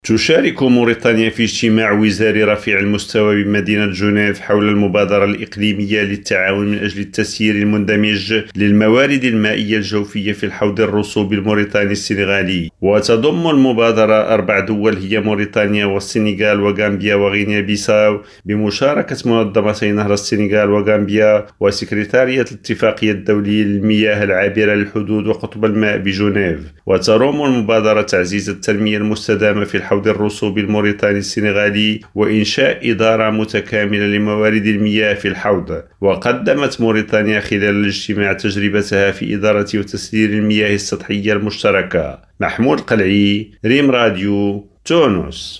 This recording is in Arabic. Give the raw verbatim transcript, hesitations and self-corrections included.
تشارك موريتانيا في اجتماع وزاري رفيع المستوى بمدينة جنيف حول المبادرة الإقليمية للتعاون من أجل التسيير المندمج للموارد المائية الجوفية في الحوض الرسوبي الموريتاني السنغالي. وتضم المبادرة أربع دول هي موريتانيا والسنغال وغامبيا وغينيا بيساو، بمشاركة منظمتي نهر السنغال وغامبيا وسكرتارية الاتفاقية الدولية للمياه العابرة للحدود وقطب الماء بجنيف. وتروم المبادرة تعزيز التنمية المستدامة في الحوض الرسوبي الموريتاني السنغالي وإنشاء إدارة متكاملة لموارد المياه في الحوض. وقدمت موريتانيا خلال الاجتماع تجربتها في إدارة وتسيير المياه السطحية المشتركة. محمود قلعي، ريم راديو، تونس.